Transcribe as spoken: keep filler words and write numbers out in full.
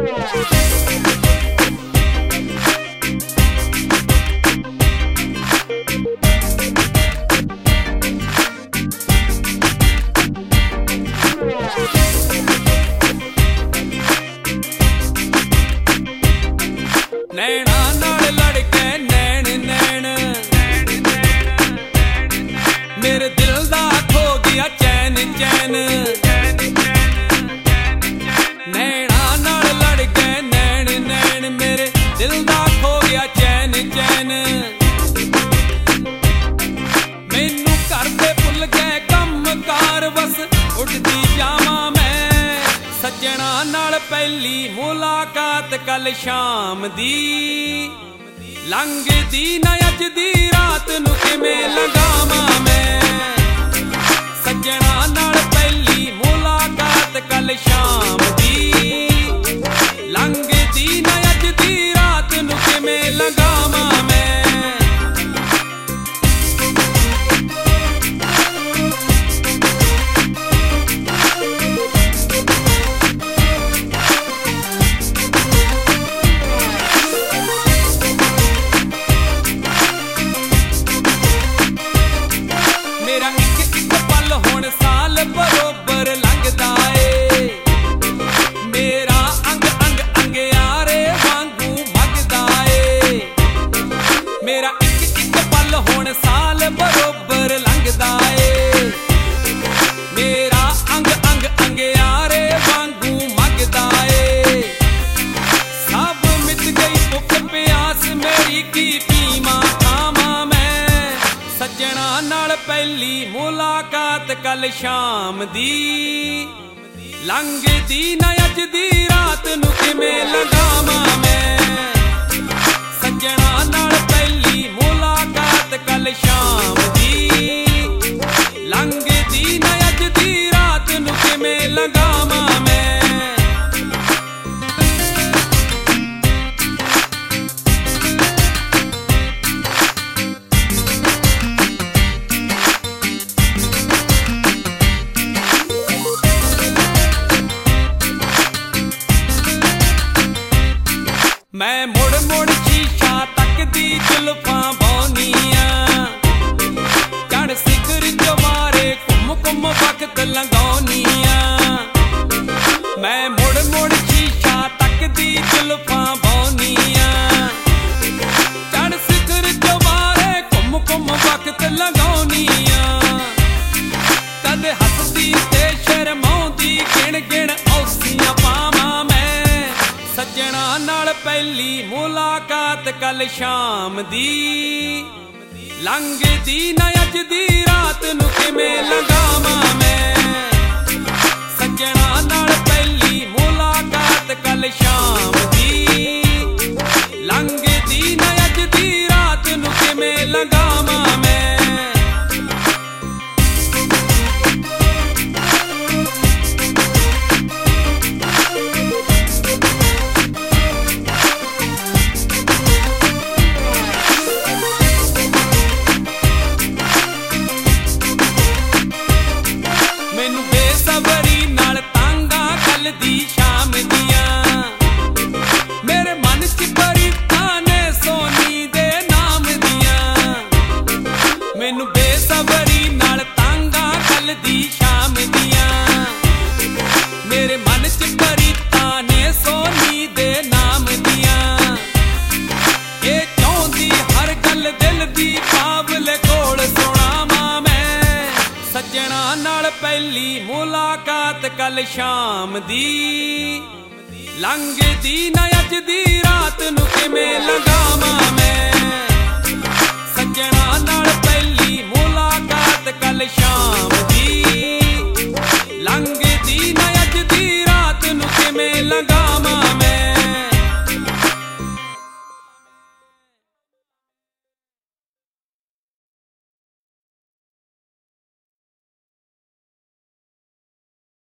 नैना नाल लड़के नैन नैन मेरे दिल दा खो गया चैन चैन। नैना नाल लड़के नैन नैन मेरे दिल दा खो गया चैन चैन। मैनू घर दे भुल गए कम कार बस उठदी जावां मैं सज्जणा नाल पहली मुलाकात कल शाम दी लंघदी ना अज दी रात नू किवें लगावां मैं सज्जणा नाल पहली मुलाकात कल शाम दी लंघदी ना अज दी रात नू किवें लगावां मैं। मेरा एक एक पल हुण साल बरोबर लंघदा ए मेरा अंग अंग अंगियारे वांगू मगदा ए। मेरा एक एक पल हुण साल बरोबर लंघदा ए मेरा अंग अंग अंगियारे वांगू मगदा ए। सब मिट गई भुख प्यास मेरी की पीवां खावां मैं सज्जणा नाल पहली मुलाकात कल शाम दी लंघदी ना अज दी रात नू किवें लगावां मैं सज्जणा नाल पहली मुलाकात कल शाम दी लंघदी ना अज दी रात नू किवें लगावां मैं। मैं मुड़ मुड़ शीशा तकदी जुल्फां बौनियां चढ़ सिखर चवारे घुम घुम वक्त लंघौनियां। मैं मुड़ मुड़ शीशा तकदी जुल्फां बौनियां चढ़ सिखर चवारे घुम घुम वक्त लंघौनियां। कदे हसदी ते शर्माउंदी गिण गिण औसियां पावां मैं सज्जणा नाल पहली मुलाकात कल शाम दी लंघदी ना अज दी रात नू किवें लगावां मैं सज्जणा नाल पहली मुलाकात कल शाम दी लंघदी ना अज दी रात नू किवें लगावां मैं। मैनू बेसबरी नाल तांगा कल दी शाम दियां मेरे मन च बड़ी ताने सोनी दे नाम दियां। मैनू बेसबरी नाल तांगा कल दी शाम दियां मेरे मन च बड़ी ताने सोनी दे नाम दियां। ये चाहुंदी हर गल दिल दी बाबले कोल सुणावां मैं सज्जणा नाल पहली मुलाकात कल शाम दी लंघदी ना अज दी रात नू किवें लगावां मैं सज्जणा नाल पहली मुलाकात कल शाम